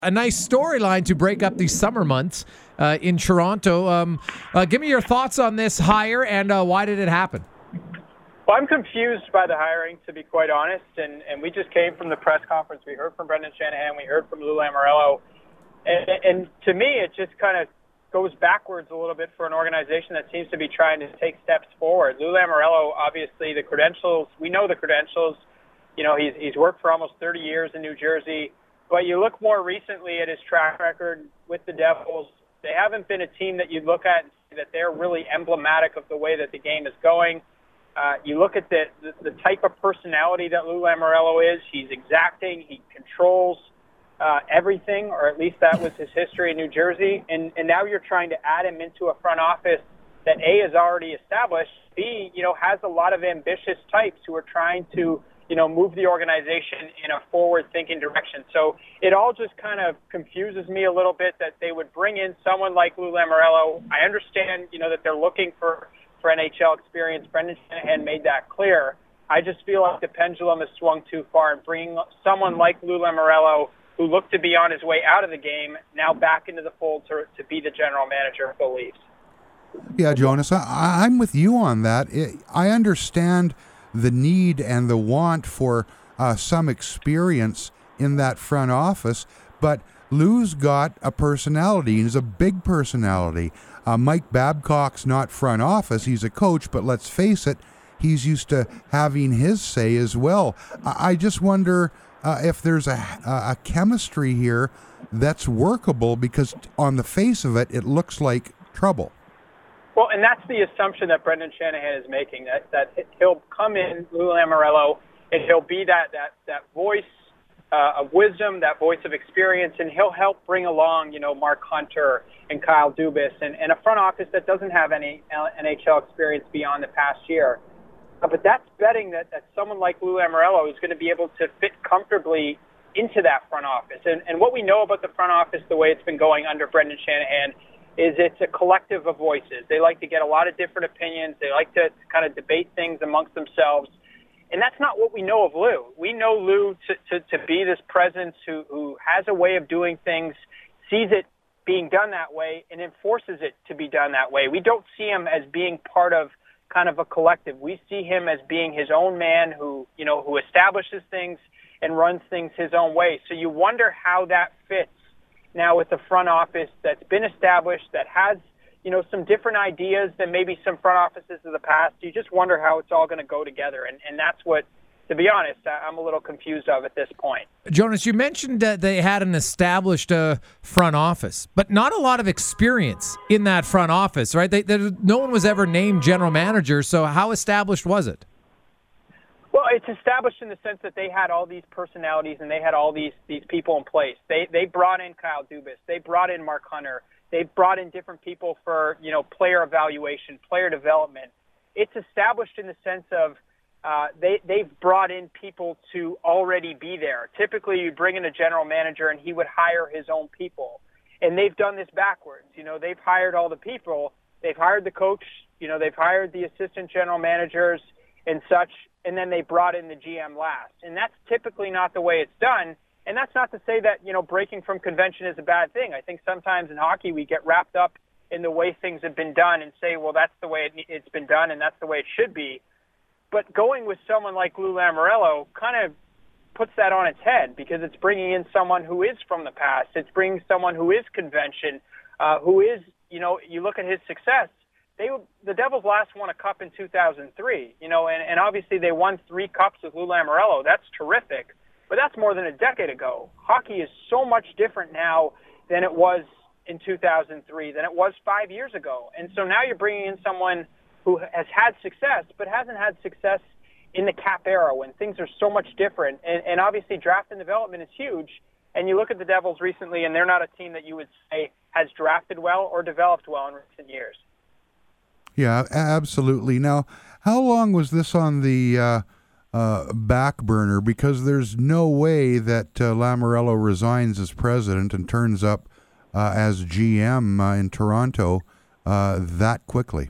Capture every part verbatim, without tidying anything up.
a nice storyline to break up these summer months uh, in Toronto. Um, uh, give me your thoughts on this hire and uh, why did it happen? Well, I'm confused by the hiring, to be quite honest, and, and we just came from the press conference. We heard from Brendan Shanahan. We heard from Lou Lamoriello. And, and to me, it just kind of goes backwards a little bit for an organization that seems to be trying to take steps forward. Lou Lamoriello, obviously, the credentials, we know the credentials. You know, he's, he's worked for almost thirty years in New Jersey. But you look more recently at his track record with the Devils, they haven't been a team that you look at and see that they're really emblematic of the way that the game is going. Uh, you look at the, the, the type of personality that Lou Lamoriello is. He's exacting. He controls uh, everything, or at least that was his history in New Jersey. And, and now you're trying to add him into a front office that, A, is already established, B, you know, has a lot of ambitious types who are trying to you know, move the organization in a forward-thinking direction. So it all just kind of confuses me a little bit that they would bring in someone like Lou Lamoriello. I understand, you know, that they're looking for, for N H L experience. Brendan Shanahan made that clear. I just feel like the pendulum has swung too far, and bringing someone like Lou Lamoriello, who looked to be on his way out of the game, now back into the fold to, to be the general manager of the Leafs. Yeah, Jonas, I, I'm with you on that. It, I understand the need and the want for uh, some experience in that front office, but Lou's got a personality. He's a big personality. Uh, Mike Babcock's not front office. He's a coach, but let's face it, he's used to having his say as well. I, I just wonder uh, if there's a, a chemistry here that's workable, because on the face of it, it looks like trouble. Well, and that's the assumption that Brendan Shanahan is making, that, that he'll come in, Lou Lamoriello, and he'll be that, that, that voice uh, of wisdom, that voice of experience, and he'll help bring along, you know, Mark Hunter and Kyle Dubas, and, and a front office that doesn't have any N H L experience beyond the past year. Uh, but that's betting that, that someone like Lou Lamoriello is going to be able to fit comfortably into that front office. And, and what we know about the front office, the way it's been going under Brendan Shanahan, is it's a collective of voices. They like to get a lot of different opinions. They like to kind of debate things amongst themselves. And that's not what we know of Lou. We know Lou to, to, to be this presence who, who has a way of doing things, sees it being done that way, and enforces it to be done that way. We don't see him as being part of kind of a collective. We see him as being his own man who, you know, who establishes things and runs things his own way. So you wonder how that fits now with the front office that's been established, that has, you know, some different ideas than maybe some front offices of the past. You just wonder how it's all going to go together. And, and that's what, to be honest, I'm a little confused of at this point. Jonas, you mentioned that they had an established uh, front office, but not a lot of experience in that front office, right? They, they, no one was ever named general manager, so how established was it? Well, it's established in the sense that they had all these personalities and they had all these, these people in place. They they brought in Kyle Dubas. They brought in Mark Hunter. They brought in different people for, you know, player evaluation, player development. It's established in the sense of uh, they, they've brought in people to already be there. Typically, you bring in a general manager and he would hire his own people. And they've done this backwards. You know, they've hired all the people. They've hired the coach. You know, they've hired the assistant general managers and such, and then they brought in the G M last. And that's typically not the way it's done. And that's not to say that, you know, breaking from convention is a bad thing. I think sometimes in hockey we get wrapped up in the way things have been done and say, well, that's the way it, it's been done and that's the way it should be. But going with someone like Lou Lamoriello kind of puts that on its head, because it's bringing in someone who is from the past. It's bringing someone who is convention, uh, who is, you know, you look at his success. They, the Devils last won a cup in two thousand three, you know, and, and obviously they won three cups with Lou Lamoriello. That's terrific, but that's more than a decade ago. Hockey is so much different now than it was in two thousand three, than it was five years ago. And so now you're bringing in someone who has had success, but hasn't had success in the cap era when things are so much different. And, and obviously draft and development is huge. And you look at the Devils recently, and they're not a team that you would say has drafted well or developed well in recent years. Yeah, absolutely. Now, how long was this on the uh, uh, back burner? Because there's no way that uh, Lamoriello resigns as president and turns up uh, as G M uh, in Toronto uh, that quickly.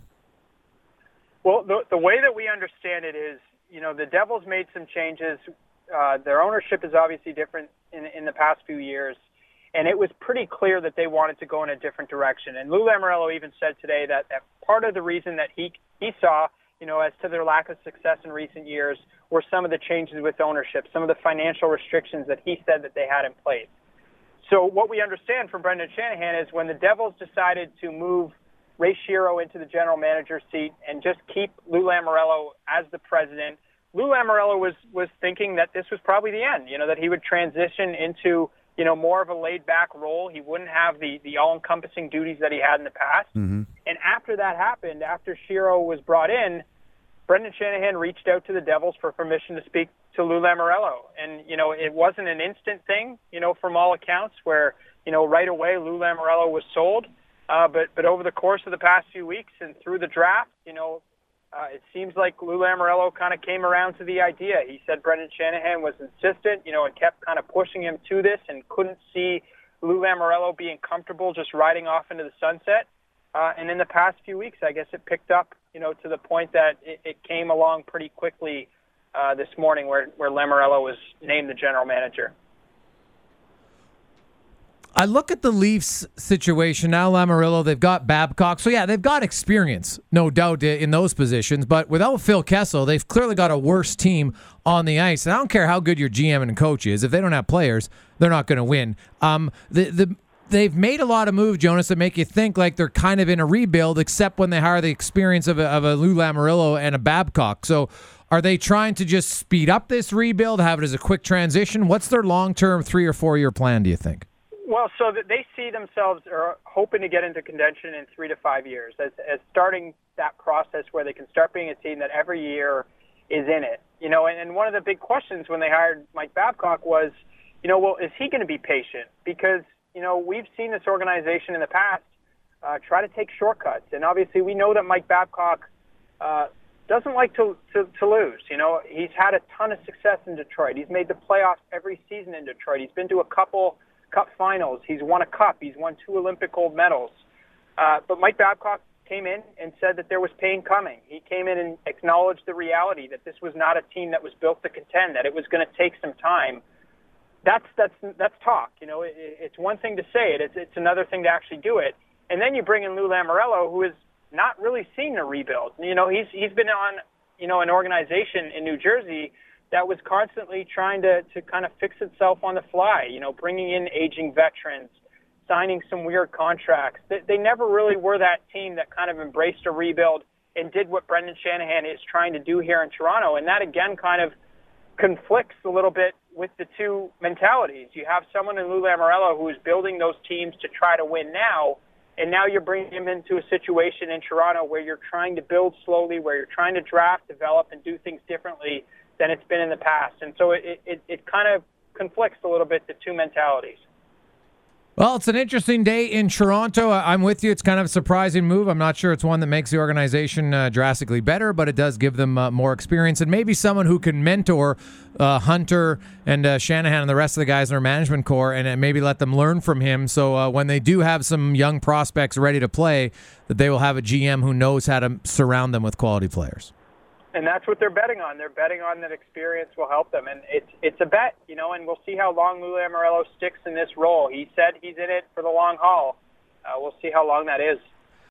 Well, the, the way that we understand it is, you know, the Devils made some changes. Uh, their ownership is obviously different in, in the past few years. And it was pretty clear that they wanted to go in a different direction. And Lou Lamoriello even said today that, that part of the reason that he he saw, you know, as to their lack of success in recent years were some of the changes with ownership, some of the financial restrictions that he said that they had in place. So what we understand from Brendan Shanahan is when the Devils decided to move Ray Shero into the general manager seat and just keep Lou Lamoriello as the president, Lou Lamoriello was, was thinking that this was probably the end, you know, that he would transition into, you know, more of a laid-back role. He wouldn't have the, the all-encompassing duties that he had in the past. Mm-hmm. And after that happened, after Shero was brought in, Brendan Shanahan reached out to the Devils for permission to speak to Lou Lamoriello. And, you know, it wasn't an instant thing, you know, from all accounts where, you know, right away Lou Lamoriello was sold. Uh, but, but over the course of the past few weeks and through the draft, you know, Uh, it seems like Lou Lamoriello kind of came around to the idea. He said Brendan Shanahan was insistent, you know, and kept kind of pushing him to this and couldn't see Lou Lamoriello being comfortable just riding off into the sunset. Uh, and in the past few weeks, I guess it picked up, you know, to the point that it, it came along pretty quickly uh, this morning where, where Lamoriello was named the general manager. I look at the Leafs situation now, Lamoriello, they've got Babcock. So, yeah, they've got experience, no doubt, in those positions. But without Phil Kessel, they've clearly got a worse team on the ice. And I don't care how good your G M and coach is. If they don't have players, they're not going to win. Um, the the They've made a lot of moves, Jonas, that make you think like they're kind of in a rebuild, except when they hire the experience of a, of a Lou Lamoriello and a Babcock. So are they trying to just speed up this rebuild, have it as a quick transition? What's their long-term three- or four-year plan, do you think? Well, so that they see themselves are hoping to get into contention in three to five years as, as starting that process where they can start being a team that every year is in it. You know, and, and one of the big questions when they hired Mike Babcock was, you know, well, is he going to be patient? Because, you know, we've seen this organization in the past uh, try to take shortcuts. And obviously we know that Mike Babcock uh, doesn't like to, to, to lose. You know, he's had a ton of success in Detroit. He's made the playoffs every season in Detroit. He's been to a couple Cup finals. He's won a cup. He's won two Olympic gold medals. Uh, but Mike Babcock came in and said that there was pain coming. He came in and acknowledged the reality that this was not a team that was built to contend, that it was going to take some time. That's that's that's talk. You know, it, it's one thing to say it. It's, it's another thing to actually do it. And then you bring in Lou Lamoriello, who has not really seen a rebuild. You know, he's he's been on, you know, an organization in New Jersey that was constantly trying to, to kind of fix itself on the fly, you know, bringing in aging veterans, signing some weird contracts. They, they never really were that team that kind of embraced a rebuild and did what Brendan Shanahan is trying to do here in Toronto. And that, again, kind of conflicts a little bit with the two mentalities. You have someone in Lou Lamoriello who is building those teams to try to win now, and now you're bringing him into a situation in Toronto where you're trying to build slowly, where you're trying to draft, develop, and do things differently than it's been in the past. And so it, it, it kind of conflicts a little bit, the two mentalities. Well, it's an interesting day in Toronto. I'm with you. It's kind of a surprising move. I'm not sure it's one that makes the organization uh, drastically better, but it does give them uh, more experience and maybe someone who can mentor uh, Hunter and uh, Shanahan and the rest of the guys in their management core and uh, maybe let them learn from him. So uh, when they do have some young prospects ready to play, that they will have a G M who knows how to surround them with quality players. And that's what they're betting on. They're betting on that experience will help them. And it's it's a bet, you know, and we'll see how long Lou Lamoriello sticks in this role. He said he's in it for the long haul. Uh, we'll see how long that is.